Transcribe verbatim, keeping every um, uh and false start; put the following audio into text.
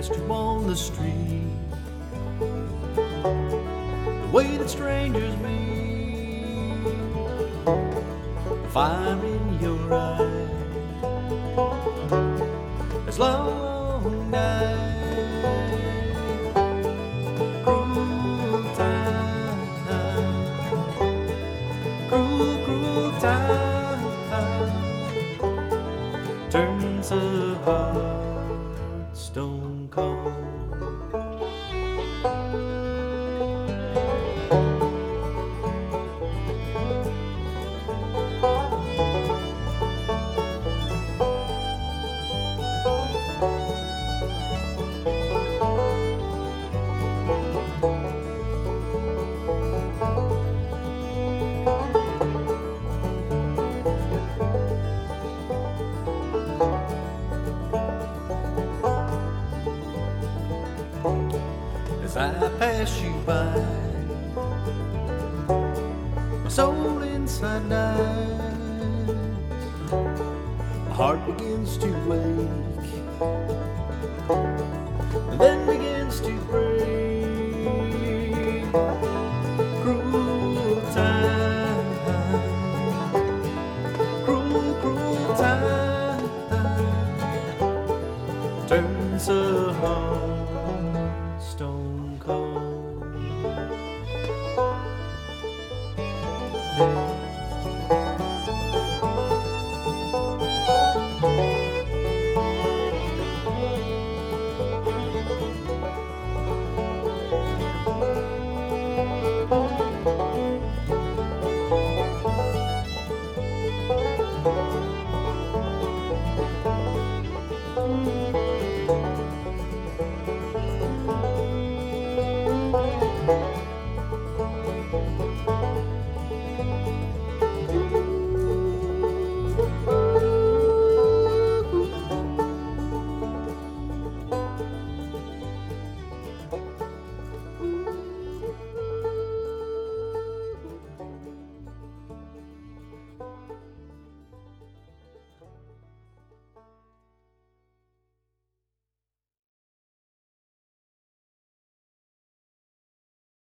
past you on the street, the way that strangers meet, the fire in your eye, this long night, cruel time, cruel, cruel time, turns a heart stone cold. As I pass you by, my soul inside dies, my heart begins to ache, and then begins to break.